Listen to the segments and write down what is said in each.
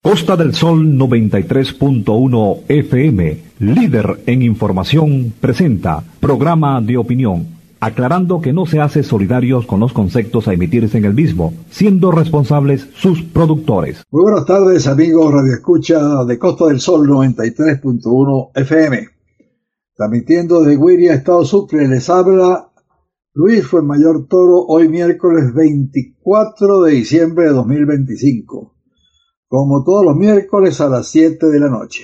Costa del Sol 93.1 FM, líder en información, presenta programa de opinión, aclarando que no se hace solidarios con los conceptos a emitirse en el mismo, siendo responsables sus productores. Muy buenas tardes, amigos radioescucha de Costa del Sol 93.1 FM. Transmitiendo desde Guiria, Estado Sucre, les habla Luis Fuenmayor Toro, hoy miércoles 24 de diciembre de 2025. Como todos los miércoles a las 7 de la noche.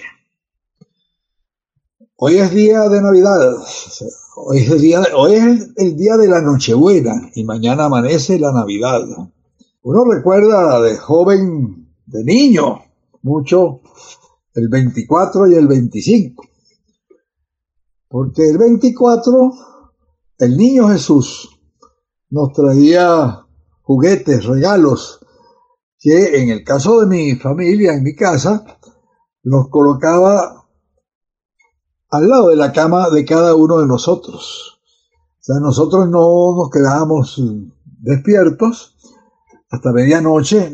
Hoy es día de Navidad, hoy es el día de la Nochebuena y mañana amanece la Navidad. Uno recuerda de joven, de niño, mucho el 24 y el 25. Porque el 24, el niño Jesús nos traía juguetes, regalos, que en el caso de mi familia, en mi casa, los colocaba al lado de la cama de cada uno de nosotros. O sea, nosotros no nos quedábamos despiertos hasta medianoche,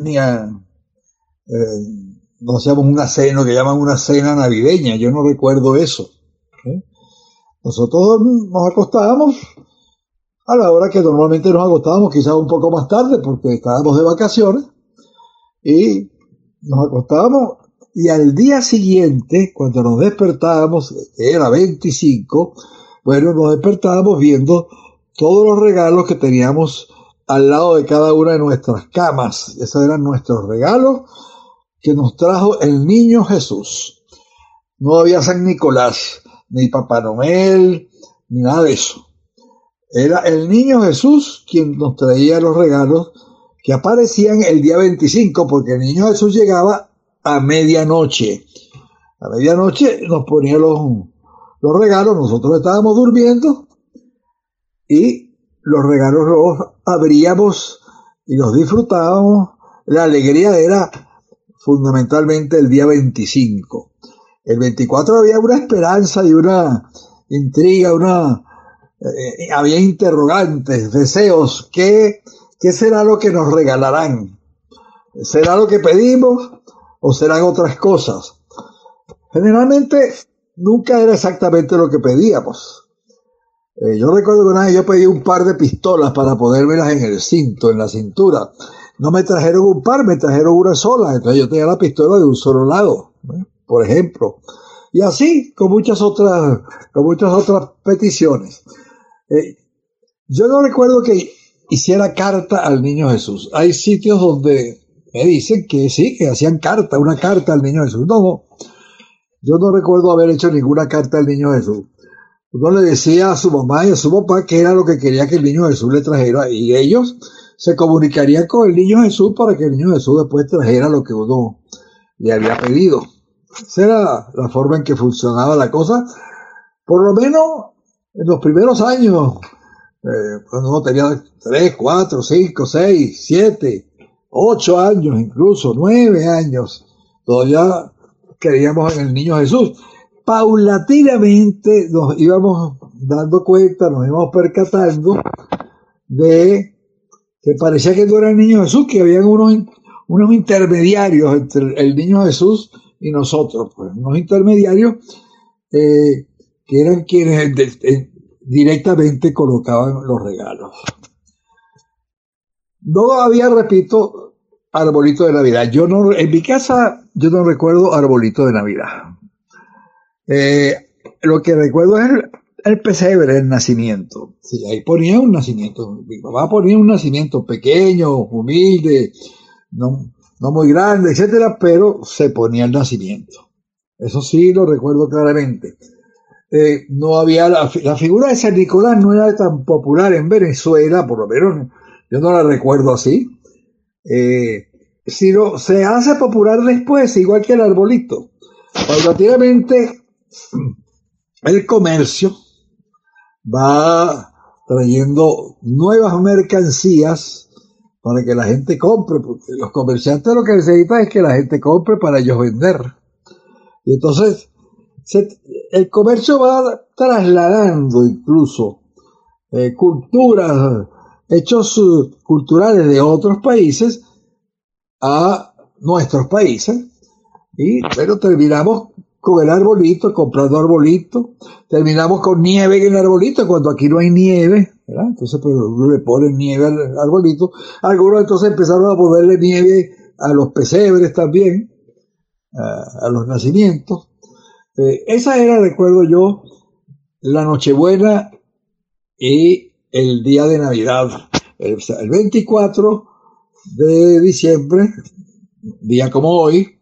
no hacíamos una cena, que llaman una cena navideña, yo no recuerdo eso. Nosotros nos acostábamos a la hora que normalmente nos acostábamos, quizás un poco más tarde, porque estábamos de vacaciones, y nos acostábamos, y al día siguiente, cuando nos despertábamos, que era 25, bueno, nos despertábamos viendo todos los regalos que teníamos al lado de cada una de nuestras camas. Esos eran nuestros regalos que nos trajo el niño Jesús. No había San Nicolás, ni Papá Noel, ni nada de eso. Era el niño Jesús quien nos traía los regalos que aparecían el día 25, porque el niño Jesús llegaba a medianoche. A medianoche nos ponía los regalos, nosotros estábamos durmiendo y los regalos los abríamos y los disfrutábamos. La alegría era fundamentalmente el día 25. El 24 había una esperanza y una intriga, había interrogantes, deseos. ¿Qué será lo que nos regalarán? ¿Será lo que pedimos o serán otras cosas? Generalmente nunca era exactamente lo que pedíamos. Yo recuerdo que una vez yo pedí un par de pistolas para ponérmelas en el cinto, en la cintura. No me trajeron un par, me trajeron una sola. Entonces yo tenía la pistola de un solo lado, por ejemplo. Y así con muchas otras peticiones. Yo no recuerdo que hiciera carta al niño Jesús. Hay sitios donde me dicen que sí, que hacían una carta al niño Jesús. No, yo no recuerdo haber hecho ninguna carta al niño Jesús. Uno le decía a su mamá y a su papá qué era lo que quería que el niño Jesús le trajera, y ellos se comunicarían con el niño Jesús para que el niño Jesús después trajera lo que uno le había pedido. Esa era la forma en que funcionaba la cosa, por lo menos en los primeros años. Cuando uno tenía 3, 4, 5, 6, 7, 8 años, incluso 9 años, todavía creíamos en el niño Jesús. Paulatinamente nos íbamos dando cuenta, nos íbamos percatando de que parecía que no era el niño Jesús, que habían unos intermediarios entre el niño Jesús y nosotros, pues, unos intermediarios que eran quienes directamente colocaban los regalos. No había, repito, arbolito de Navidad. En mi casa yo no recuerdo arbolito de Navidad. Lo que recuerdo es el pesebre, el nacimiento. Sí, ahí ponía un nacimiento. Mi papá ponía un nacimiento pequeño, humilde, no muy grande, etcétera, pero se ponía el nacimiento. Eso sí lo recuerdo claramente. No había la figura de San Nicolás, no era tan popular en Venezuela, por lo menos yo no la recuerdo así, sino se hace popular después, igual que el arbolito. Paulatinamente el comercio va trayendo nuevas mercancías para que la gente compre, porque los comerciantes lo que necesitan es que la gente compre para ellos vender. Y entonces el comercio va trasladando incluso culturas, hechos culturales de otros países a nuestros países, Y bueno, terminamos con el arbolito, comprando arbolito, terminamos con nieve en el arbolito, cuando aquí no hay nieve, ¿verdad? Entonces pues uno le pone nieve al arbolito. Algunos entonces empezaron a ponerle nieve a los pesebres también, a los nacimientos. Esa era, recuerdo yo, la Nochebuena y el día de Navidad. El 24 de diciembre, día como hoy,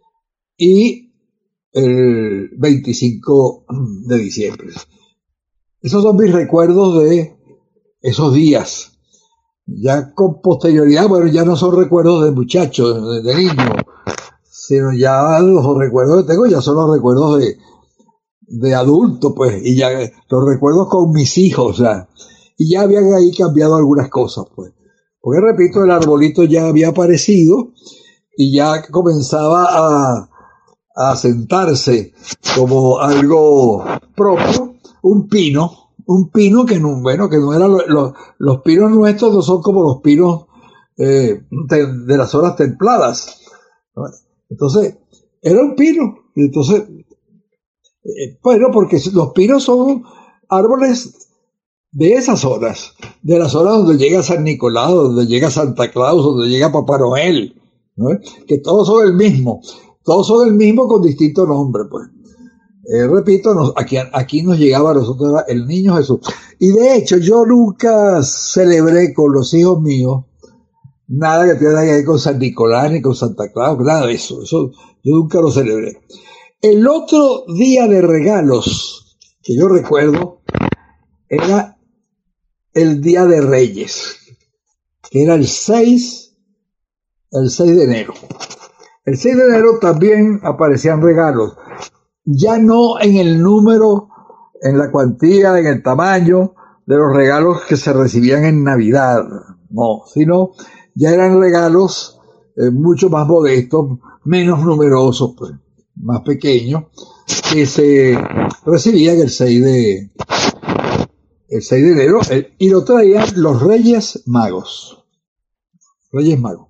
y el 25 de diciembre. Esos son mis recuerdos de esos días. Ya con posterioridad, bueno, ya no son recuerdos de muchachos, de niños, sino ya los recuerdos que tengo ya son los recuerdos de adulto, pues, y ya los recuerdos con mis hijos, o sea, y ya habían ahí cambiado algunas cosas, pues. Porque repito, el arbolito ya había aparecido y ya comenzaba a sentarse como algo propio, un pino que no, bueno, que no era los pinos nuestros no son como los pinos de las zonas templadas, ¿no? Entonces, era un pino, entonces, bueno, porque los pinos son árboles de esas zonas, de las zonas donde llega San Nicolás, donde llega Santa Claus, donde llega Papá Noel, ¿no? Que todos son el mismo con distinto nombre, pues. Repito, aquí nos llegaba a nosotros el niño Jesús. Y de hecho, yo nunca celebré con los hijos míos nada que tenga que ver con San Nicolás ni con Santa Claus, nada de eso. Eso yo nunca lo celebré. El otro día de regalos que yo recuerdo era el Día de Reyes, que era el 6 de enero. El 6 de enero también aparecían regalos, ya no en el número, en la cuantía, en el tamaño de los regalos que se recibían en Navidad, no, sino ya eran regalos mucho más modestos, menos numerosos, pues, más pequeños, que se recibían el 6 de enero, y lo traían los Reyes Magos. Reyes Magos.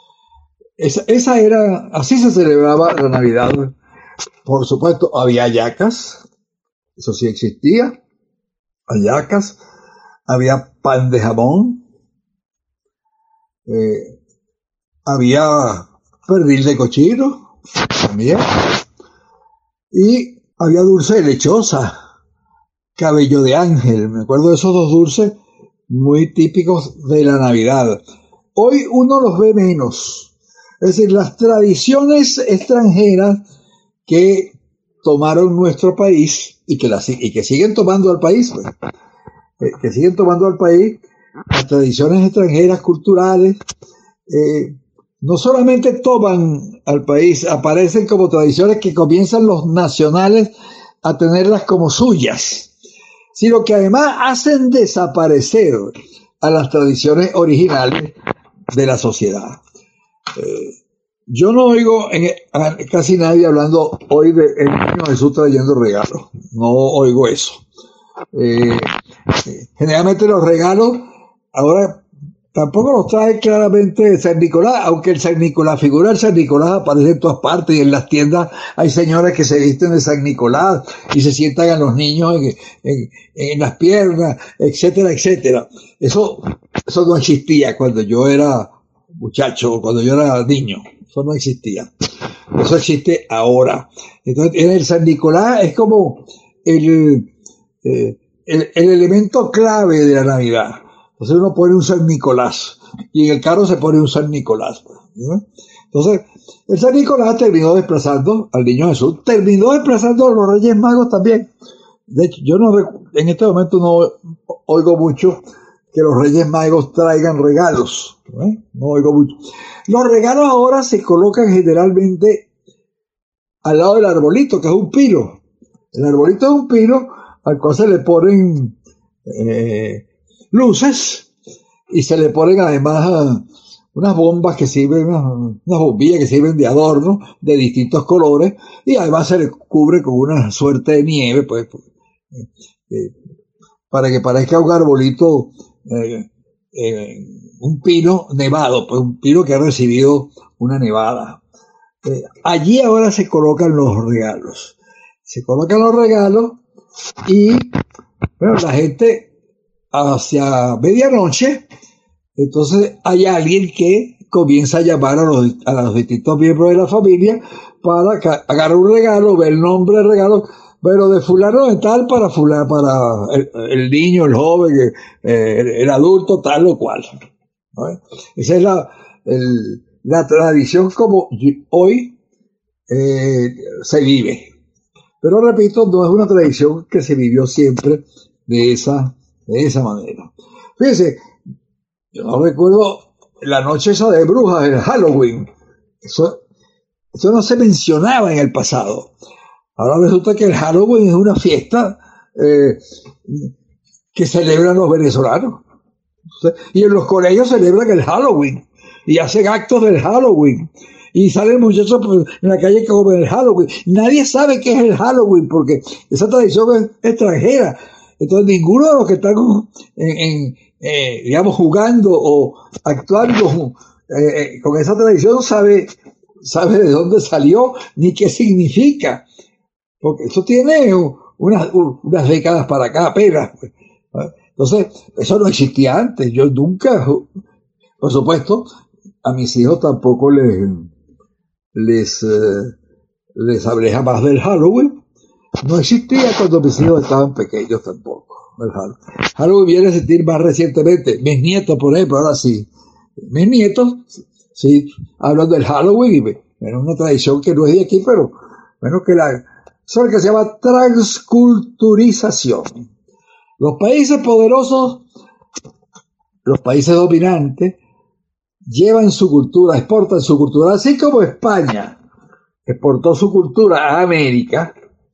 Esa era, así se celebraba la Navidad. Por supuesto, había hallacas, eso sí existía, hallacas, había pan de jamón, había pernil de cochino, también, y había dulce de lechosa, cabello de ángel. Me acuerdo de esos dos dulces muy típicos de la Navidad. Hoy uno los ve menos. Es decir, las tradiciones extranjeras que tomaron nuestro país y que siguen tomando al país, pues, las tradiciones extranjeras culturales, no solamente toman al país, aparecen como tradiciones que comienzan los nacionales a tenerlas como suyas, sino que además hacen desaparecer a las tradiciones originales de la sociedad. Yo no oigo a casi nadie hablando hoy de el niño Jesús trayendo regalos. No oigo eso. Generalmente los regalos ahora tampoco los trae claramente San Nicolás, aunque el San Nicolás, figura del San Nicolás aparece en todas partes, y en las tiendas hay señoras que se visten de San Nicolás y se sientan a los niños en las piernas, etcétera, etcétera. Eso no existía cuando yo era muchacho, cuando yo era niño. Eso no existía. Eso existe ahora. Entonces, en el San Nicolás es como el elemento clave de la Navidad. Entonces uno pone un San Nicolás y en el carro se pone un San Nicolás, ¿no? Entonces, el San Nicolás terminó desplazando al niño Jesús, terminó desplazando a los Reyes Magos también. De hecho, yo en este momento no oigo mucho que los Reyes Magos traigan regalos, ¿eh? No oigo mucho. Los regalos ahora se colocan generalmente al lado del arbolito, que es un pino. El arbolito es un pino al cual se le ponen luces y se le ponen además unas bombas que sirven, unas bombillas que sirven de adorno de distintos colores, y además se le cubre con una suerte de nieve, pues, para que parezca un arbolito, un pino nevado, pues un pino que ha recibido una nevada. allí ahora se colocan los regalos. Se colocan los regalos y, bueno, la gente hacia medianoche, entonces hay alguien que comienza a llamar a los distintos miembros de la familia para agarrar un regalo, ver el nombre del regalo, bueno, de fulano de tal para fulano, para el niño, el joven, el adulto, tal o cual, ¿no? Esa es la tradición como hoy se vive. Pero repito, no es una tradición que se vivió siempre de esa manera. Fíjense, yo no recuerdo la noche esa de brujas, el Halloween. Eso no se mencionaba en el pasado. Ahora resulta que el Halloween es una fiesta que celebran los venezolanos. Y en los colegios celebran el Halloween y hacen actos del Halloween. Y salen muchachos en la calle que comen el Halloween. Nadie sabe qué es el Halloween porque esa tradición es extranjera. Entonces ninguno de los que están digamos, jugando o actuando con esa tradición sabe de dónde salió ni qué significa. Porque eso tiene unas décadas para acá apenas. Entonces, eso no existía antes. Yo nunca, por supuesto, a mis hijos tampoco les hablé jamás del Halloween. No existía cuando mis hijos estaban pequeños tampoco. El Halloween viene a sentir más recientemente. Mis nietos, por ejemplo, ahora sí. Mis nietos, sí, hablan del Halloween y es una tradición que no es de aquí, pero menos que eso es lo que se llama transculturización. Los países poderosos, los países dominantes, llevan su cultura, exportan su cultura, así como España exportó su cultura a América,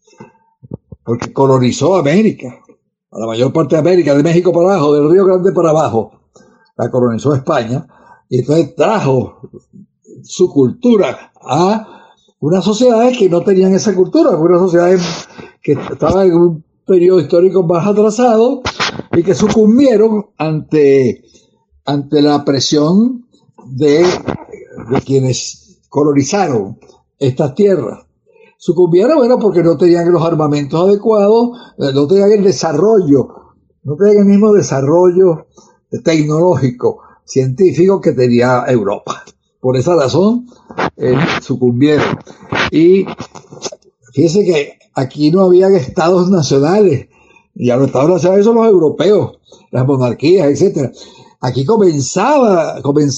porque colonizó América, a la mayor parte de América, de México para abajo, del Río Grande para abajo, la colonizó España, y entonces trajo su cultura a unas sociedades que no tenían esa cultura, unas sociedades que estaban en un periodo histórico más atrasado y que sucumbieron ante la presión de quienes colonizaron estas tierras. Sucumbieron, bueno, porque no tenían los armamentos adecuados, no tenían el desarrollo, no tenían el mismo desarrollo tecnológico, científico que tenía Europa. Por esa razón, sucumbieron. Y fíjense que aquí no habían estados nacionales, y a los estados nacionales son los europeos, las monarquías, etcétera. Aquí comenzaba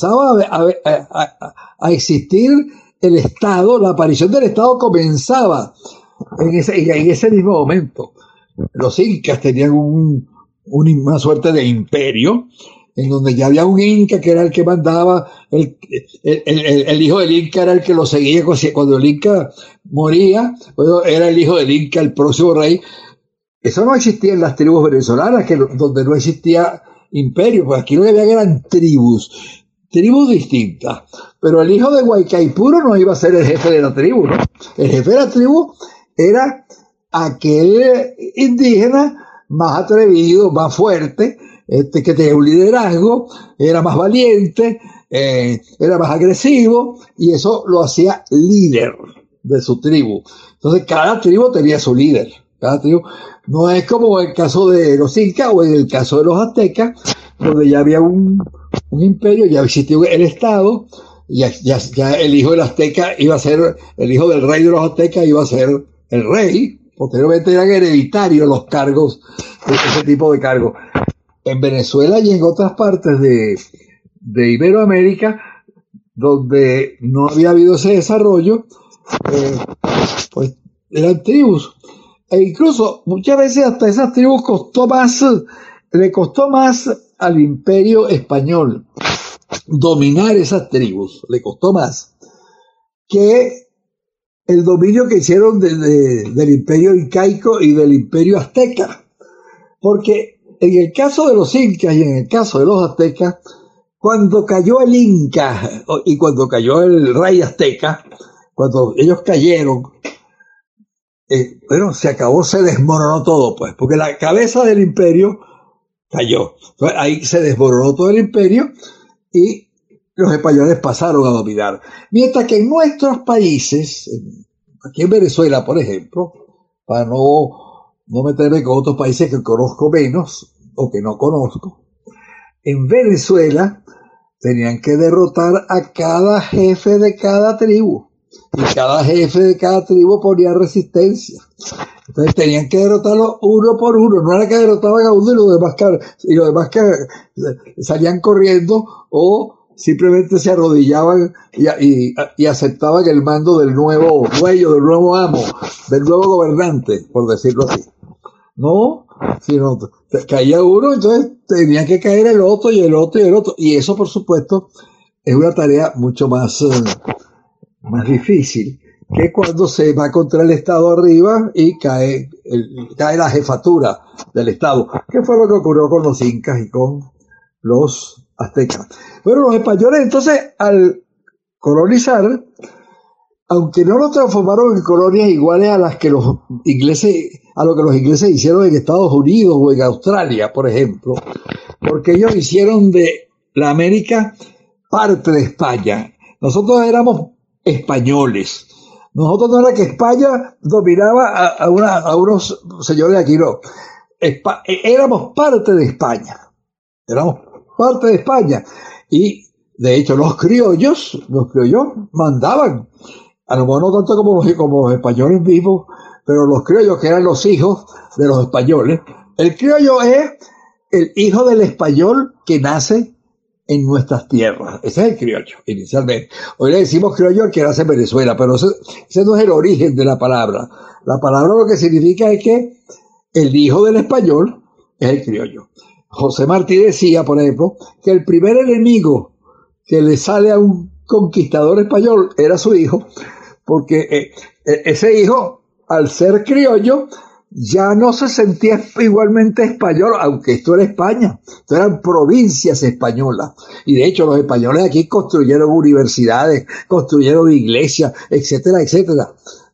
a existir el Estado, la aparición del Estado comenzaba en ese mismo momento. Los incas tenían una suerte de imperio, en donde ya había un inca que era el que mandaba, el hijo del inca era el que lo seguía cuando el inca moría, bueno, era el hijo del inca el próximo rey. Eso no existía en las tribus venezolanas, donde no existía imperio, pues aquí lo que había eran tribus distintas, pero el hijo de Guaycaipuro no iba a ser el jefe de la tribu, ¿no? El jefe de la tribu era aquel indígena más atrevido, más fuerte, que tenía un liderazgo, era más valiente, era más agresivo, y eso lo hacía líder de su tribu. Entonces cada tribu tenía su líder. Cada tribu no es como en el caso de los incas o en el caso de los aztecas, donde ya había un imperio, ya existía el Estado, ya el hijo del azteca iba a ser, el hijo del rey de los aztecas iba a ser el rey. Posteriormente eran hereditarios los cargos, ese tipo de cargos. En Venezuela y en otras partes de Iberoamérica, donde no había habido ese desarrollo, pues eran tribus. E incluso muchas veces hasta esas tribus le costó más al imperio español dominar esas tribus, le costó más que el dominio que hicieron del imperio incaico y del imperio azteca. Porque en el caso de los incas y en el caso de los aztecas, cuando cayó el inca y cuando cayó el rey azteca, cuando ellos cayeron, bueno, se acabó, se desmoronó todo, pues, porque la cabeza del imperio cayó. Entonces, ahí se desmoronó todo el imperio y los españoles pasaron a dominar. Mientras que en nuestros países, aquí en Venezuela, por ejemplo, para no meterme con otros países que conozco menos o que no conozco, en Venezuela tenían que derrotar a cada jefe de cada tribu. Y cada jefe de cada tribu ponía resistencia. Entonces tenían que derrotarlo uno por uno. No era que derrotaban a uno y los demás que salían corriendo o simplemente se arrodillaban y aceptaban el mando del nuevo dueño, del nuevo amo, del nuevo gobernante, por decirlo así. No, sino caía uno, entonces tenía que caer el otro y el otro y el otro. Y eso, por supuesto, es una tarea mucho más difícil que cuando se va contra el Estado arriba y cae la jefatura del Estado, que fue lo que ocurrió con los incas y con los aztecas. Bueno, los españoles entonces al colonizar, aunque no los transformaron en colonias iguales a las que los ingleses hicieron en Estados Unidos o en Australia, por ejemplo, porque ellos hicieron de la América parte de España. Nosotros éramos españoles. Nosotros no era que España dominaba a unos señores aquí, no. Éramos parte de España. Éramos parte de España. Y, de hecho, los criollos mandaban. A lo mejor no tanto como los españoles vivos, pero los criollos, que eran los hijos de los españoles. El criollo es el hijo del español que nace en nuestras tierras. Ese es el criollo, inicialmente. Hoy le decimos criollo al que nace en Venezuela, pero ese no es el origen de la palabra. La palabra lo que significa es que el hijo del español es el criollo. José Martí decía, por ejemplo, que el primer enemigo que le sale a un conquistador español era su hijo, porque ese hijo, al ser criollo, ya no se sentía igualmente español, aunque esto era España, esto eran provincias españolas. Y de hecho los españoles aquí construyeron universidades, construyeron iglesias, etcétera, etcétera.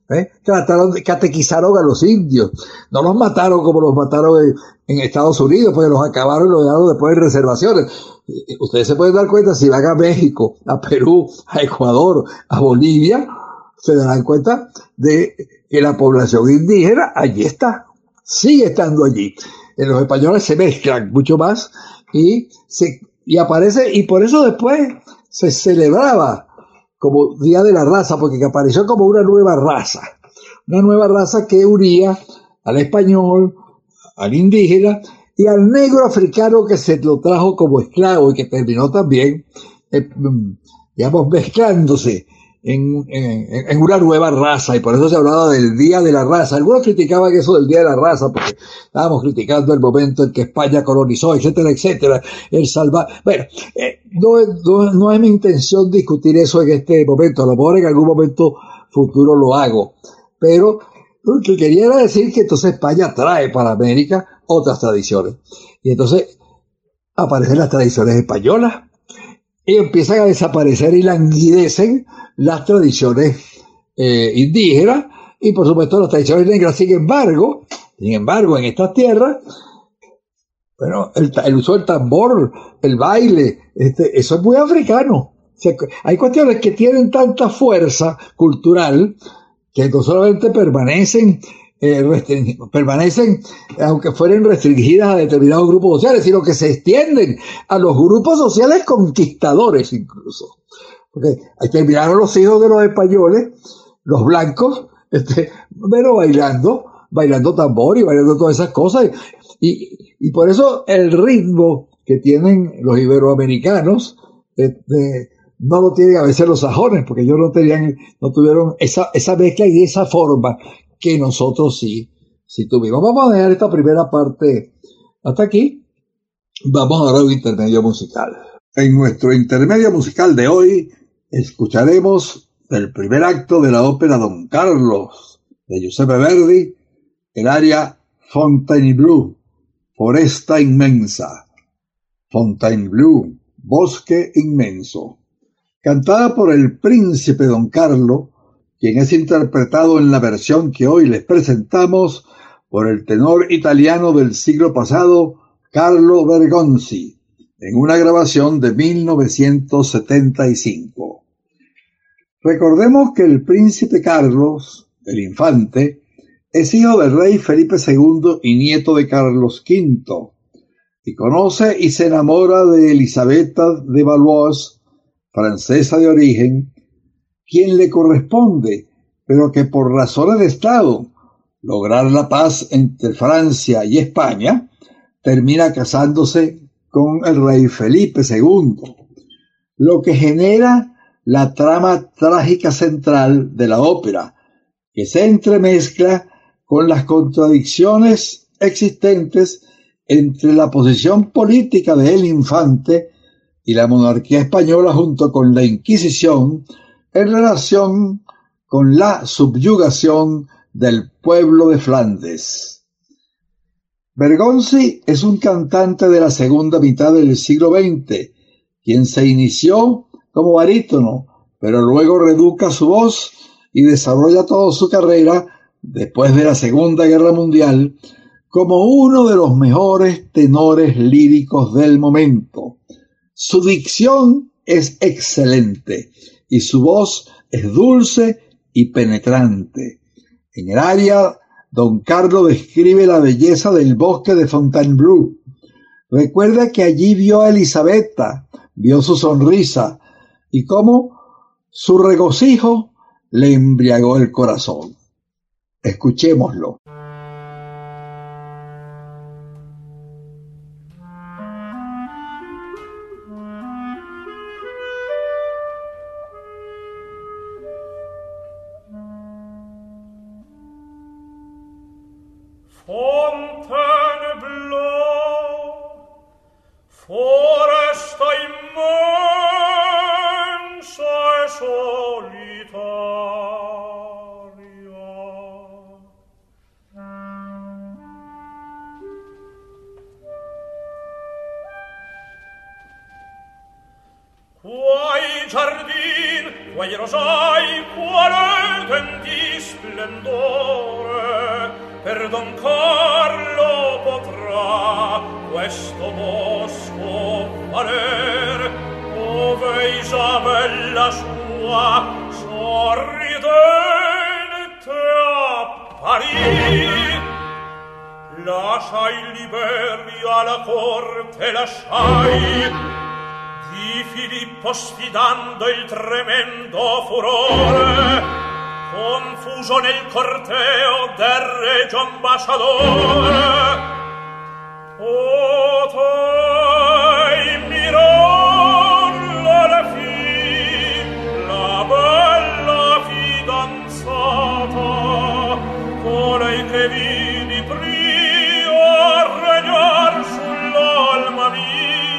Catequizaron a los indios. No los mataron como los mataron en Estados Unidos, porque los acabaron y los dejaron después en reservaciones. Ustedes se pueden dar cuenta, si van a México, a Perú, a Ecuador, a Bolivia, se darán cuenta de que la población indígena allí está, sigue estando allí. Los españoles se mezclan mucho más y aparece, y por eso después se celebraba como Día de la Raza, porque apareció como una nueva raza que unía al español, al indígena y al negro africano que se lo trajo como esclavo y que terminó también, digamos, mezclándose en una nueva raza, y por eso se hablaba del Día de la Raza. Algunos criticaban eso del Día de la Raza porque estábamos criticando el momento en que España colonizó, etcétera, etcétera, bueno, no es mi intención discutir eso en este momento. A lo mejor en algún momento futuro lo hago, pero lo que quería era decir que entonces España trae para América otras tradiciones, y entonces aparecen las tradiciones españolas y empiezan a desaparecer y languidecen las tradiciones indígenas y por supuesto las tradiciones negras. Sin embargo, en estas tierras, bueno, el uso del tambor, el baile, eso es muy africano. O sea, hay cuestiones que tienen tanta fuerza cultural que no solamente permanecen, aunque fueran restringidas a determinados grupos sociales, sino que se extienden a los grupos sociales conquistadores incluso. Porque ahí terminaron los hijos de los españoles, los blancos, pero bailando tambor y bailando todas esas cosas. Y por eso el ritmo que tienen los iberoamericanos, no lo tienen a veces los sajones, porque ellos no tuvieron esa mezcla y esa forma que nosotros sí tuvimos. Vamos a dejar esta primera parte hasta aquí. Vamos ahora a un intermedio musical. En nuestro intermedio musical de hoy escucharemos el primer acto de la ópera Don Carlos de Giuseppe Verdi, el aria Fontainebleau, Foresta Inmensa. Fontainebleau, Bosque Inmenso, cantada por el príncipe Don Carlo, quien es interpretado en la versión que hoy les presentamos por el tenor italiano del siglo pasado, Carlo Bergonzi, en una grabación de 1975. Recordemos que el príncipe Carlos, el infante, es hijo del rey Felipe II y nieto de Carlos V, y conoce y se enamora de Elisabetta de Valois, francesa de origen, quien le corresponde, pero que por razones de Estado, lograr la paz entre Francia y España, termina casándose con el rey Felipe II, lo que genera la trama trágica central de la ópera, que se entremezcla con las contradicciones existentes entre la posición política del infante y la monarquía española junto con la Inquisición en relación con la subyugación del pueblo de Flandes. Bergonzi es un cantante de la segunda mitad del siglo XX, quien se inició como barítono, pero luego reeduca su voz y desarrolla toda su carrera después de la Segunda Guerra Mundial como uno de los mejores tenores líricos del momento. Su dicción es excelente y su voz es dulce y penetrante. En el aria, Don Carlo describe la belleza del bosque de Fontainebleau. Recuerda que allí vio a Elisabetta, vio su sonrisa y cómo su regocijo le embriagó el corazón. Escuchémoslo. Sfidando il tremendo furore, confuso nel corteo del regio ambasciatore. Potei mirarla la bella fidanzata, colei che vidi prima regnar sull'alma mia.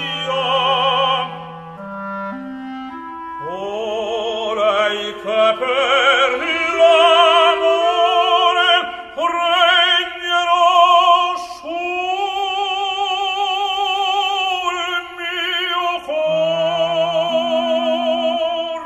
Per l'amore regnerò sul mio cor.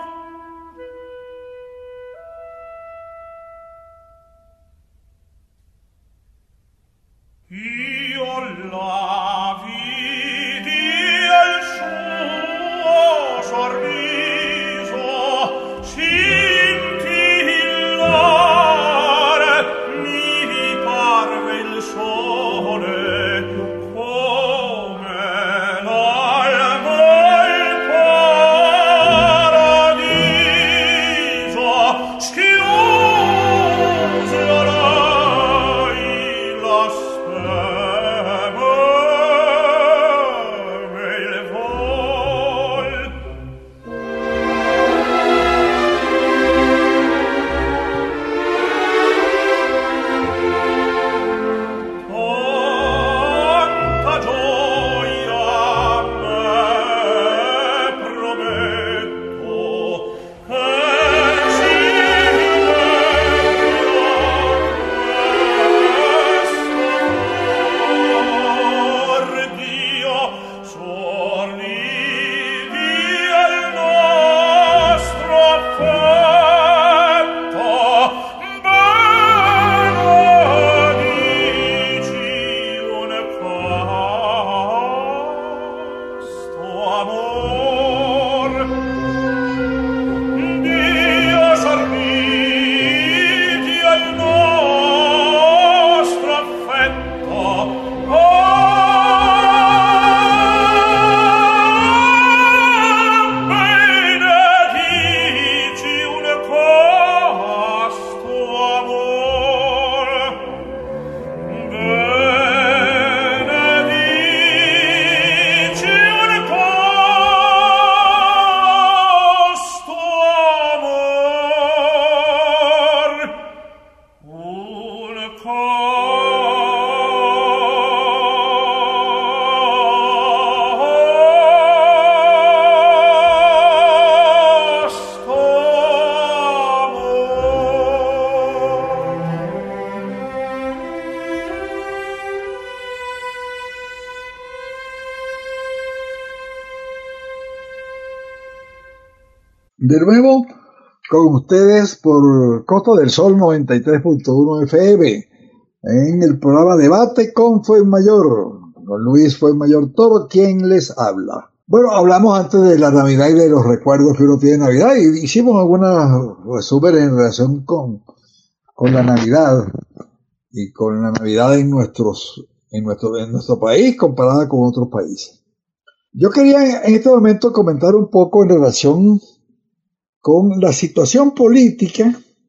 De nuevo con ustedes por Costa del Sol 93.1 FM en el programa Debate con Fuenmayor, con Luis Fuenmayor Toro, quien les habla. Bueno, hablamos antes de la Navidad y de los recuerdos que uno tiene de Navidad y hicimos algunos resúmenes en relación con la Navidad y con la Navidad en nuestro país comparada con otros países. Yo quería en este momento comentar un poco en relación con la situación política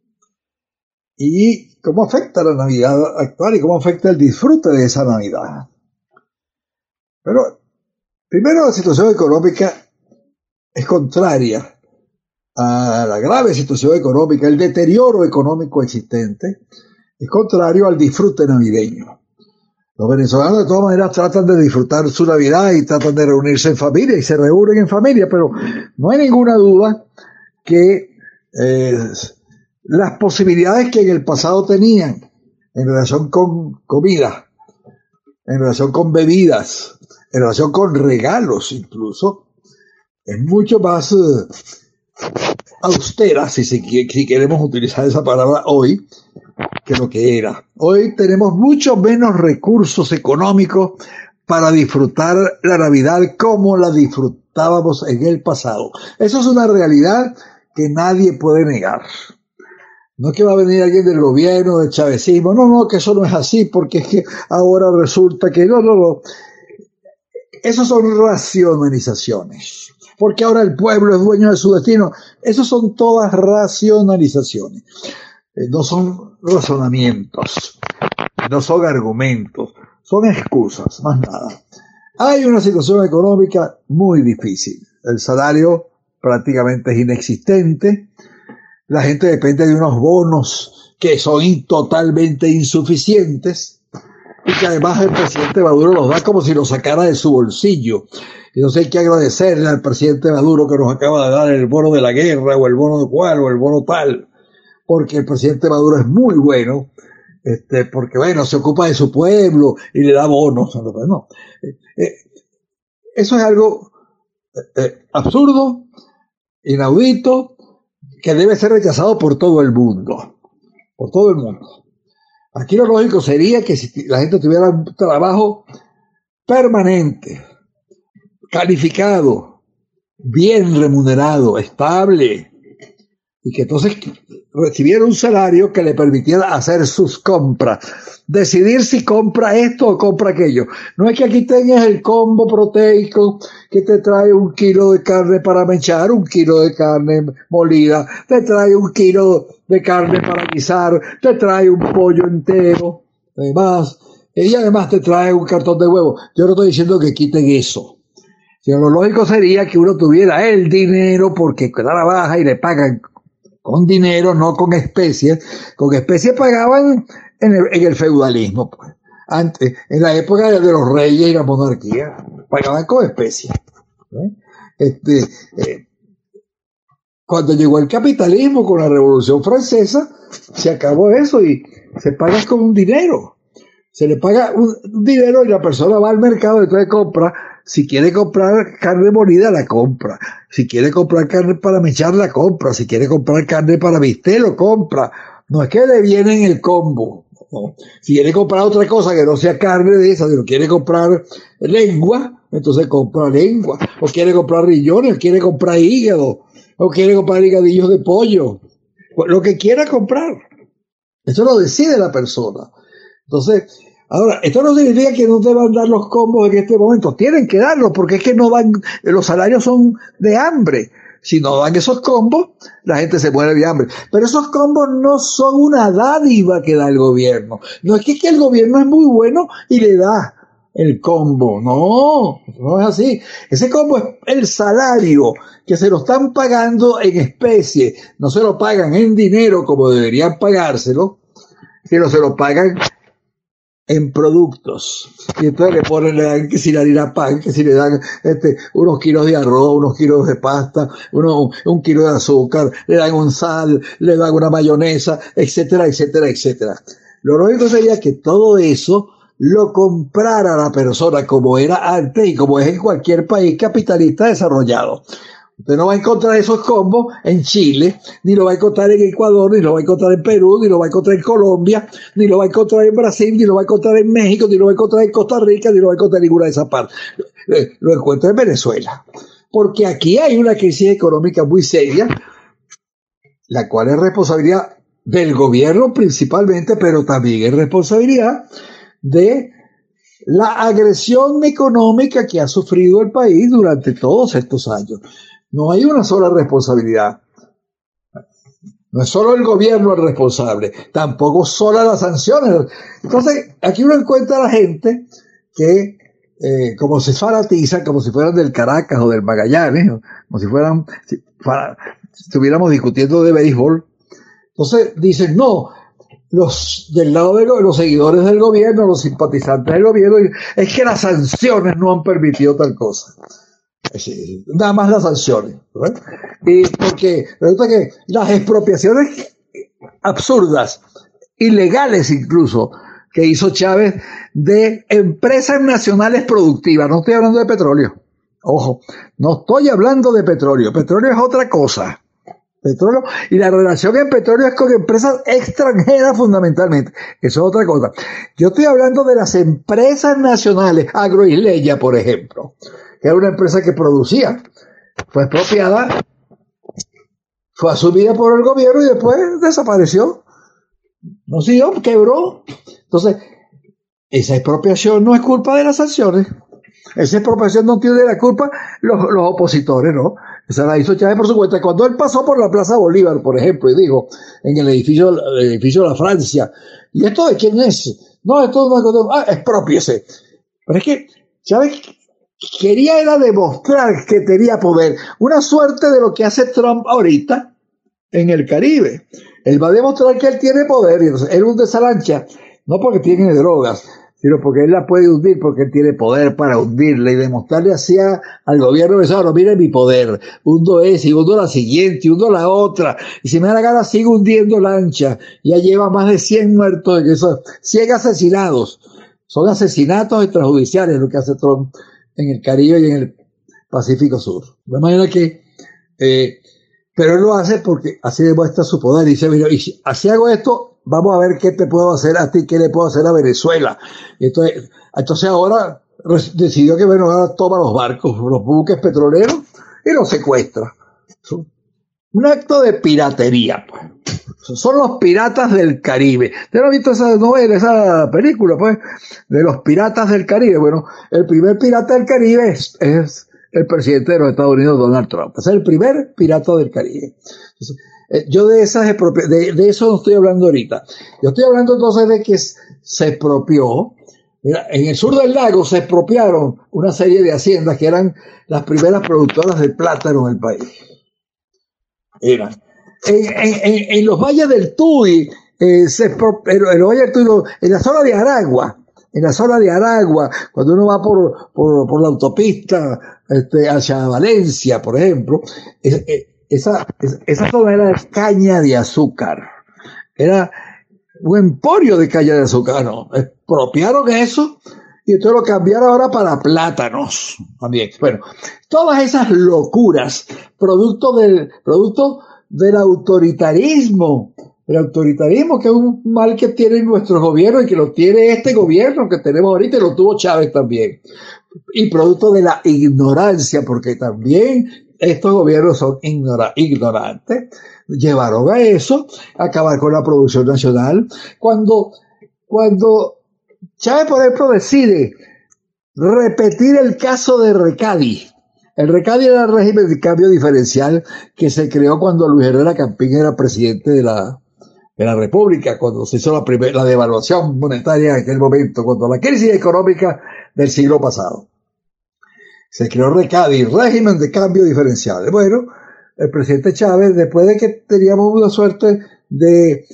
y cómo afecta la Navidad actual y cómo afecta el disfrute de esa Navidad. Pero primero, la situación económica es contraria a la grave situación económica, el deterioro económico existente es contrario al disfrute navideño. Los venezolanos de todas maneras tratan de disfrutar su Navidad y tratan de reunirse en familia y se reúnen en familia, pero no hay ninguna duda que las posibilidades que en el pasado tenían en relación con comida, en relación con bebidas, en relación con regalos incluso, es mucho más austera, si queremos utilizar esa palabra hoy, que lo que era. Hoy tenemos mucho menos recursos económicos para disfrutar la Navidad como la disfrutábamos en el pasado. Eso es una realidad que nadie puede negar. No es que va a venir alguien del gobierno, del chavecismo, no, que eso no es así, porque es que ahora resulta que no. Esos son racionalizaciones, porque ahora el pueblo es dueño de su destino. Esos son todas racionalizaciones. No son razonamientos, no son argumentos, son excusas, más nada. Hay una situación económica muy difícil. El salario prácticamente es inexistente. La gente depende de unos bonos que son totalmente insuficientes y que además el presidente Maduro los da como si los sacara de su bolsillo. Y entonces hay que agradecerle al presidente Maduro que nos acaba de dar el bono de la guerra o el bono de cual o el bono tal, porque el presidente Maduro es muy bueno, porque bueno, se ocupa de su pueblo y le da bonos. No. Eso es algo absurdo, inaudito, que debe ser rechazado por todo el mundo. Por todo el mundo. Aquí lo lógico sería que si la gente tuviera un trabajo permanente, calificado, bien remunerado, estable, y que entonces recibiera un salario que le permitiera hacer sus compras, decidir si compra esto o compra aquello. No es que aquí tengas el combo proteico que te trae 1 kilo de carne para mechar, 1 kilo de carne molida, te trae 1 kilo de carne para guisar, te trae un pollo entero, además, y además te trae un cartón de huevo. Yo no estoy diciendo que quiten eso. Sino lo lógico sería que uno tuviera el dinero porque trabaja y le pagan con dinero, no con especies. Con especies pagaban en el feudalismo, pues. Antes, en la época de los reyes y la monarquía, pagaban con especies. Cuando llegó el capitalismo con la Revolución Francesa, se acabó eso y se paga con un dinero. Se le paga un dinero y la persona va al mercado y entonces compra. Si quiere comprar carne molida, la compra. Si quiere comprar carne para mechar, la compra. Si quiere comprar carne para bistec, lo compra. No es que le viene en el combo. No. Si quiere comprar otra cosa que no sea carne de esa, si no quiere comprar lengua, entonces compra lengua. O quiere comprar riñones, quiere comprar hígado. O quiere comprar higadillos de pollo. Lo que quiera comprar. Eso lo decide la persona. Entonces, ahora, esto no significa que no deban dar los combos en este momento. Tienen que darlos porque es que no dan, los salarios son de hambre. Si no dan esos combos, la gente se muere de hambre. Pero esos combos no son una dádiva que da el gobierno. No es que el gobierno es muy bueno y le da el combo. No es así. Ese combo es el salario que se lo están pagando en especie. No se lo pagan en dinero como deberían pagárselo, sino se lo pagan en productos. Y entonces le dan que si la harina pan, que si le dan unos kilos de arroz, unos kilos de pasta, un kilo de azúcar, le dan un sal, le dan una mayonesa, etcétera, etcétera, etcétera. Lo lógico sería que todo eso lo comprara la persona como era antes y como es en cualquier país capitalista desarrollado. Usted no va a encontrar esos combos en Chile, ni lo va a encontrar en Ecuador, ni lo va a encontrar en Perú, ni lo va a encontrar en Colombia, ni lo va a encontrar en Brasil, ni lo va a encontrar en México, ni lo va a encontrar en Costa Rica, ni lo va a encontrar en ninguna de esas partes. Lo encuentra en Venezuela. Porque aquí hay una crisis económica muy seria, la cual es responsabilidad del gobierno principalmente, pero también es responsabilidad de la agresión económica que ha sufrido el país durante todos estos años. No hay una sola responsabilidad. No es solo el gobierno el responsable, tampoco solo las sanciones. Entonces, aquí uno encuentra a la gente que, como se fanatizan, como si fueran del Caracas o del Magallanes, como si fueran, si estuviéramos discutiendo de béisbol. Entonces dicen, no, los del lado de los seguidores del gobierno, los simpatizantes del gobierno, es que las sanciones no han permitido tal cosa. Nada más las sanciones, ¿verdad? Y porque resulta que las expropiaciones absurdas, ilegales incluso, que hizo Chávez de empresas nacionales productivas, no estoy hablando de petróleo, ojo, no estoy hablando de petróleo, petróleo es otra cosa. Petróleo, y la relación en petróleo es con empresas extranjeras fundamentalmente. Eso es otra cosa. Yo estoy hablando de las empresas nacionales, Agroisleya, por ejemplo, que era una empresa que producía, fue expropiada, fue asumida por el gobierno y después desapareció. No siguió, quebró. Entonces, esa expropiación no es culpa de las sanciones. Esa expropiación no tiene la culpa los opositores, ¿no? Esa la hizo Chávez por su cuenta. Cuando él pasó por la Plaza Bolívar, por ejemplo, y dijo, en el edificio de la Francia, ¿y esto de quién es? No, esto es exprópiese. Pero es que Chávez quería era demostrar que tenía poder. Una suerte de lo que hace Trump ahorita en el Caribe. Él va a demostrar que él tiene poder. Y entonces, él hunde esa lancha, no porque tiene drogas, sino porque él la puede hundir, porque él tiene poder para hundirla y demostrarle así al gobierno venezolano, mire mi poder, hundo esa y hundo la siguiente y hundo la otra, y si me da la gana sigo hundiendo lancha. Ya lleva más de 100 muertos, 100 asesinados. Son asesinatos extrajudiciales lo que hace Trump en el Caribe y en el Pacífico Sur. De manera que, pero él lo hace porque así demuestra su poder. Y dice, mira, y si así hago esto, vamos a ver qué te puedo hacer a ti, qué le puedo hacer a Venezuela. Y entonces ahora decidió que Venezuela toma los barcos, los buques petroleros y los secuestra. Un acto de piratería, pues. Son los piratas del Caribe. ¿Usted no ha visto esa novela, esa película, pues? De los piratas del Caribe. Bueno, el primer pirata del Caribe es el presidente de los Estados Unidos, Donald Trump. Es el primer pirata del Caribe. Entonces, yo de eso no estoy hablando ahorita. Yo estoy hablando entonces de que se expropió. Mira, en el sur del lago se expropiaron una serie de haciendas que eran las primeras productoras de plátano en el país. Eran. En los valles del Tuy, en la zona de Aragua, cuando uno va por la autopista hacia Valencia, por ejemplo, esa zona era de caña de azúcar. Era un emporio de caña de azúcar, ¿no? Expropiaron eso y entonces lo cambiaron ahora para plátanos también. Bueno, todas esas locuras, producto del autoritarismo, que es un mal que tiene nuestro gobierno y que lo tiene este gobierno que tenemos ahorita y lo tuvo Chávez también. Y producto de la ignorancia, porque también estos gobiernos son ignorantes, llevaron a eso, a acabar con la producción nacional. Cuando Chávez, por ejemplo, decide repetir el caso de Recadi. El Recadi era el régimen de cambio diferencial que se creó cuando Luis Herrera Campín era presidente de la República, cuando se hizo la devaluación monetaria en aquel momento, cuando la crisis económica del siglo pasado. Se creó Recadi, régimen de cambio diferencial. Bueno, el presidente Chávez, después de que teníamos una suerte de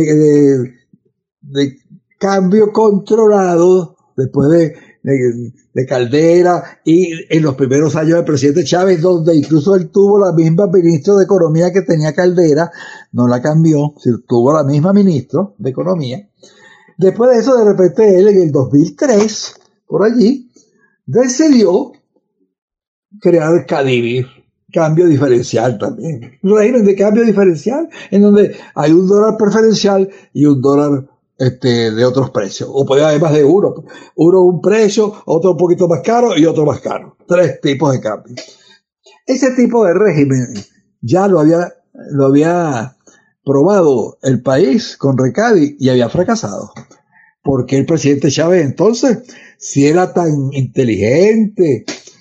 cambio controlado, después de Caldera, y en los primeros años del presidente Chávez, donde incluso él tuvo la misma ministra de Economía que tenía Caldera, no la cambió, tuvo la misma ministra de Economía. Después de eso, de repente él en el 2003, por allí, decidió crear Cadivi, cambio diferencial también. Un régimen de cambio diferencial en donde hay un dólar preferencial y un dólar de otros precios. O puede haber más de uno. Uno un precio, otro un poquito más caro y otro más caro. 3 tipos de cambio. Ese tipo de régimen ya lo había probado el país con Recadi y había fracasado. Porque el presidente Chávez entonces, si era tan inteligente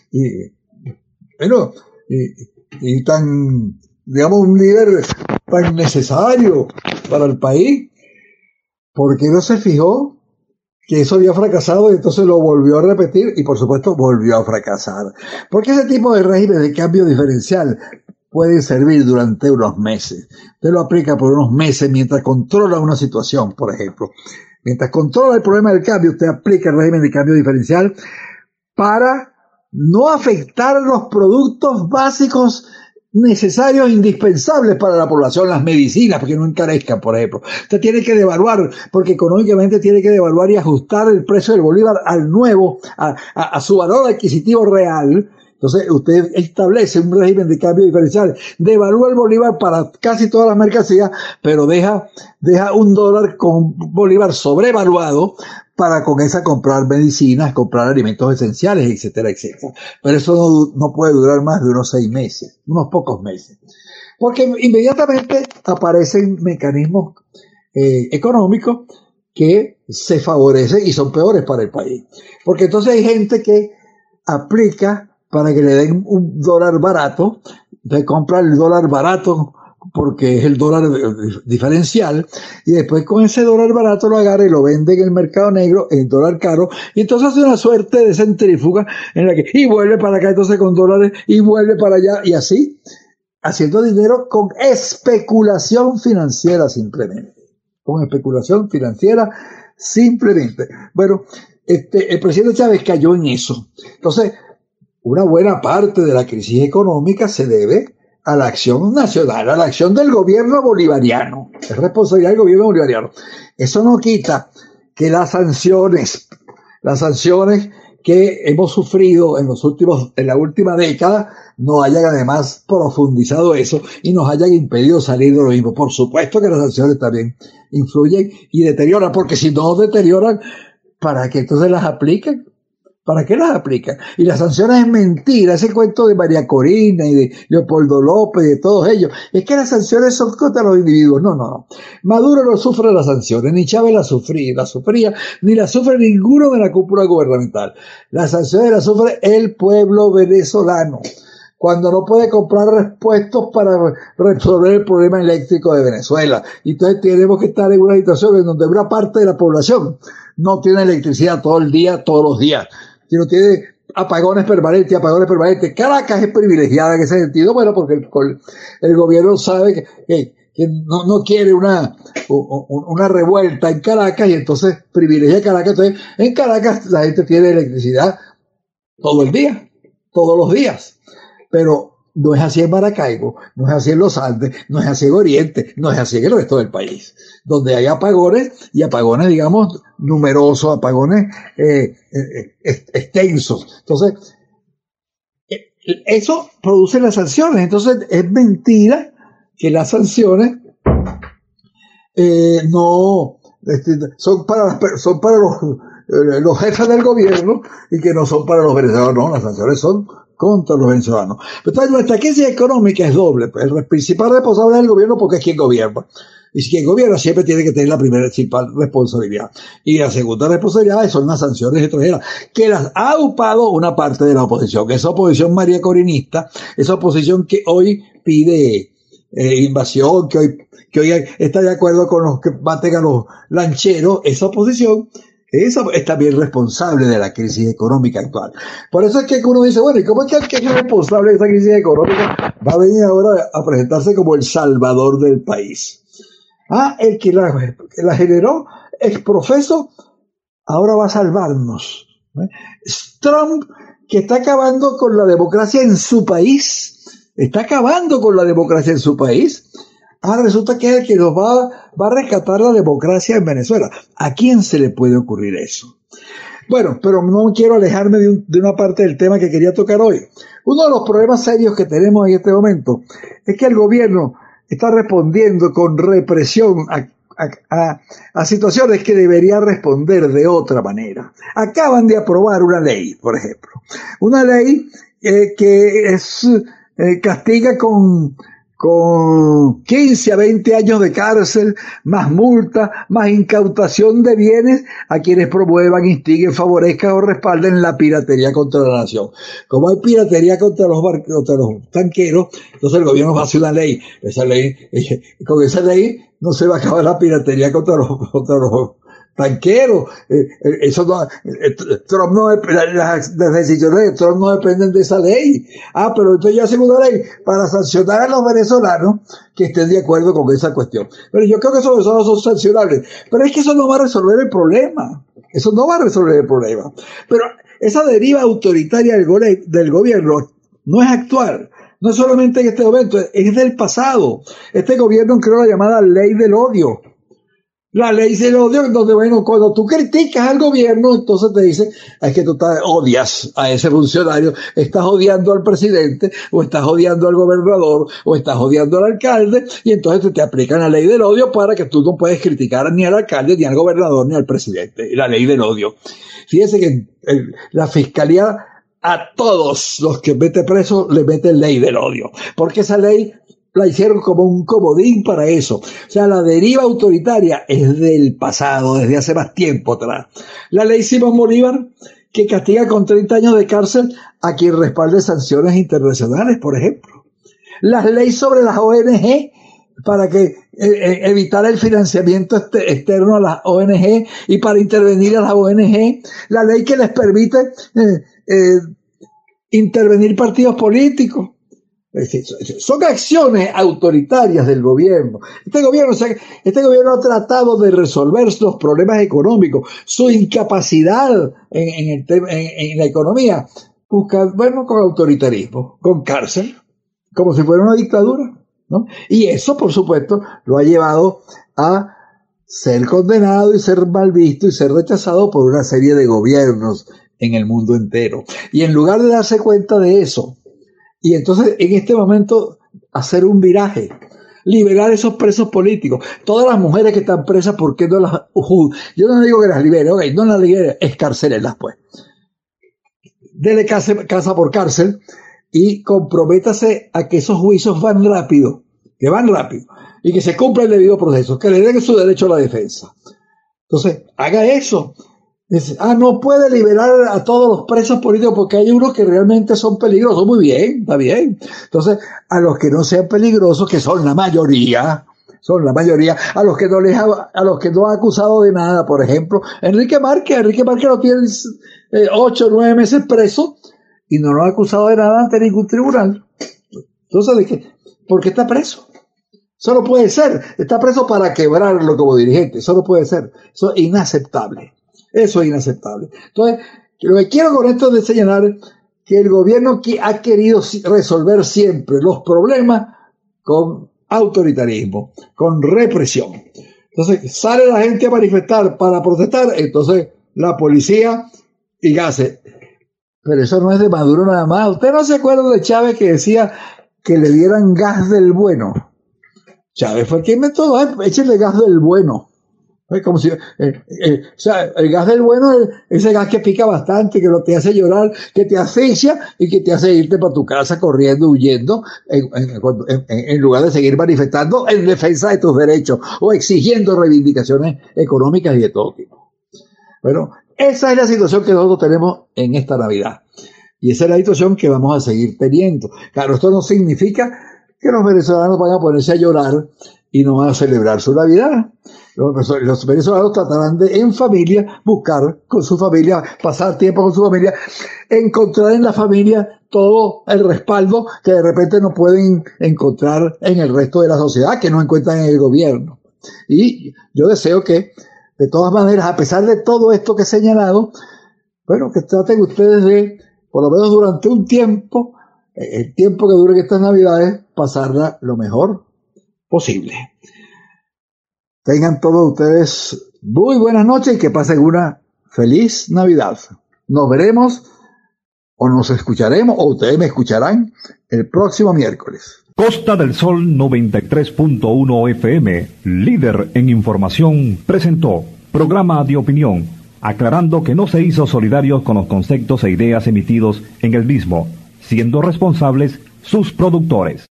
y tan, digamos, un líder tan necesario para el país, ¿por qué no se fijó que eso había fracasado y entonces lo volvió a repetir y por supuesto volvió a fracasar? Porque ese tipo de régimen de cambio diferencial puede servir durante unos meses. Usted lo aplica por unos meses mientras controla una situación, por ejemplo. Mientras controla el problema del cambio, usted aplica el régimen de cambio diferencial para no afectar los productos básicos necesarios, indispensables para la población, las medicinas, porque no encarezcan, por ejemplo. Usted tiene que devaluar, porque económicamente tiene que devaluar y ajustar el precio del bolívar al nuevo, a su valor adquisitivo real. Entonces, usted establece un régimen de cambio diferencial, devalúa el bolívar para casi todas las mercancías, pero deja un dólar con bolívar sobrevaluado para con esa comprar medicinas, comprar alimentos esenciales, etcétera, etcétera. Pero eso no puede durar más de unos 6 meses, unos pocos meses. Porque inmediatamente aparecen mecanismos económicos que se favorecen y son peores para el país. Porque entonces hay gente que aplica para que le den un dólar barato, de comprar el dólar barato porque es el dólar diferencial, y después con ese dólar barato lo agarra y lo vende en el mercado negro, el dólar caro, y entonces hace una suerte de centrífuga en la que, y vuelve para acá entonces con dólares, y vuelve para allá, y así, haciendo dinero con especulación financiera simplemente. Con especulación financiera simplemente. Bueno, el presidente Chávez cayó en eso. Entonces, una buena parte de la crisis económica se debe a la acción nacional, a la acción del gobierno bolivariano. Es responsabilidad del gobierno bolivariano. Eso no quita que las sanciones que hemos sufrido en la última década no hayan además profundizado eso y nos hayan impedido salir de lo mismo. Por supuesto que las sanciones también influyen y deterioran, porque si no deterioran, ¿para qué entonces las aplican? ¿Para qué las aplican? Y las sanciones es mentira, ese cuento de María Corina y de Leopoldo López y de todos ellos. Es que las sanciones son contra los individuos. No. Maduro no sufre las sanciones, ni Chávez las sufría, ni las sufre ninguno de la cúpula gubernamental. Las sanciones las sufre el pueblo venezolano, cuando no puede comprar repuestos para resolver el problema eléctrico de Venezuela. Y entonces tenemos que estar en una situación en donde una parte de la población no tiene electricidad todo el día, todos los días, sino tiene apagones permanentes. Caracas es privilegiada en ese sentido, bueno, porque el gobierno sabe que no quiere una revuelta en Caracas y entonces privilegia Caracas. Entonces, en Caracas la gente tiene electricidad todo el día, todos los días. Pero no es así en Maracaibo, no es así en los Andes, no es así en Oriente, no es así en el resto del país, donde hay apagones, y apagones, digamos, numerosos, apagones extensos. Entonces, eso produce las sanciones. Entonces, es mentira que las sanciones son para los jefes del gobierno y que no son para los venezolanos. No, las sanciones son contra los venezolanos. Pero entonces nuestra crisis económica es doble. El principal responsable es el gobierno, porque es quien gobierna. Y quien gobierna siempre tiene que tener la principal responsabilidad. Y la segunda responsabilidad son las sanciones extranjeras, que las ha aupado una parte de la oposición. Esa oposición maría corinista, esa oposición que hoy pide invasión, que hoy está de acuerdo con los que maten a los lancheros, esa oposición es también responsable de la crisis económica actual. Por eso es que uno dice, bueno, ¿y cómo es que el responsable de esta crisis económica va a venir ahora a presentarse como el salvador del país? El que la generó, exprofeso, ahora va a salvarnos. Trump, que está acabando con la democracia en su país, ahora resulta que es el que nos va a rescatar la democracia en Venezuela. ¿A quién se le puede ocurrir eso? Bueno, pero no quiero alejarme de una parte del tema que quería tocar hoy. Uno de los problemas serios que tenemos en este momento es que el gobierno está respondiendo con represión a situaciones que debería responder de otra manera. Acaban de aprobar una ley, por ejemplo. Una ley que castiga con 15 a 20 años de cárcel, más multa, más incautación de bienes a quienes promuevan, instiguen, favorezcan o respalden la piratería contra la nación. Como hay piratería contra los tanqueros, entonces el gobierno va a hacer una ley. Con esa ley no se va a acabar la piratería contra los tanqueros. Eso no, Trump no, las decisiones de Trump no dependen de esa ley. Pero entonces ya hacen una ley para sancionar a los venezolanos que estén de acuerdo con esa cuestión. Pero yo creo que esos no son sancionables. Pero es que eso no va a resolver el problema. Eso no va a resolver el problema. Pero esa deriva autoritaria del gobierno no es actual. No es solamente en este momento, es del pasado. Este gobierno creó la llamada ley del odio. La ley del odio, donde, bueno, cuando tú criticas al gobierno, entonces te dicen, es que tú odias a ese funcionario, estás odiando al presidente, o estás odiando al gobernador, o estás odiando al alcalde, y entonces te aplican la ley del odio para que tú no puedes criticar ni al alcalde, ni al gobernador, ni al presidente. La ley del odio. Fíjense que la fiscalía a todos los que mete presos le mete ley del odio, porque esa ley la hicieron como un comodín para eso. O sea, la deriva autoritaria es del pasado, desde hace más tiempo atrás. La ley Simón Bolívar, que castiga con 30 años de cárcel a quien respalde sanciones internacionales, por ejemplo. La ley sobre las ONG, para que evitar el financiamiento externo a las ONG y para intervenir a las ONG. La ley que les permite intervenir partidos políticos. Es decir, son acciones autoritarias del gobierno. Este gobierno ha tratado de resolver los problemas económicos, su incapacidad en la economía, con autoritarismo, con cárcel, como si fuera una dictadura, ¿no? Y eso, por supuesto, lo ha llevado a ser condenado y ser mal visto y ser rechazado por una serie de gobiernos en el mundo entero. Y en lugar de darse cuenta de eso, y entonces en este momento hacer un viraje, liberar esos presos políticos, todas las mujeres que están presas, ¿por qué no las? Yo no digo que las libere, no las libere, escarcélenlas pues. Dele casa por cárcel y comprométase a que esos juicios van rápido, y que se cumpla el debido proceso, que le den su derecho a la defensa. Entonces, haga eso. Dice, no puede liberar a todos los presos políticos porque hay unos que realmente son peligrosos. Muy bien, está bien. Entonces, a los que no sean peligrosos, que son la mayoría, a los que no ha acusado de nada, por ejemplo, Enrique Márquez lo tiene 8 o 9 meses preso y no lo ha acusado de nada ante ningún tribunal. Entonces, ¿por qué está preso? Eso no puede ser. Está preso para quebrarlo como dirigente. Eso no puede ser. Eso es inaceptable. Entonces, lo que quiero con esto es señalar que el gobierno ha querido resolver siempre los problemas con autoritarismo, con represión. Entonces, sale la gente a manifestar para protestar, entonces la policía y gases. Pero eso no es de Maduro nada más. ¿Usted no se acuerda de Chávez que decía que le dieran gas del bueno? Chávez fue el que inventó, échenle gas del bueno. Es como si, el gas del bueno es ese gas que pica bastante, que te hace llorar, que te asfixia y que te hace irte para tu casa corriendo, huyendo, en lugar de seguir manifestando en defensa de tus derechos o exigiendo reivindicaciones económicas y de todo tipo. Bueno, esa es la situación que nosotros tenemos en esta Navidad. Y esa es la situación que vamos a seguir teniendo. Claro, esto no significa que los venezolanos van a ponerse a llorar y no van a celebrar su Navidad. Los venezolanos tratarán de, en familia, buscar con su familia, pasar tiempo con su familia, encontrar en la familia todo el respaldo que de repente no pueden encontrar en el resto de la sociedad, que no encuentran en el gobierno. Y yo deseo que, de todas maneras, a pesar de todo esto que he señalado, bueno, que traten ustedes de, por lo menos durante un tiempo, el tiempo que duren estas Navidades, pasarla lo mejor posible. Tengan todos ustedes muy buenas noches y que pasen una Feliz Navidad. Nos veremos o nos escucharemos o ustedes me escucharán el próximo miércoles. Costa del Sol 93.1 FM, líder en información, presentó programa de opinión, aclarando que no se hizo solidarios con los conceptos e ideas emitidos en el mismo, siendo responsables sus productores.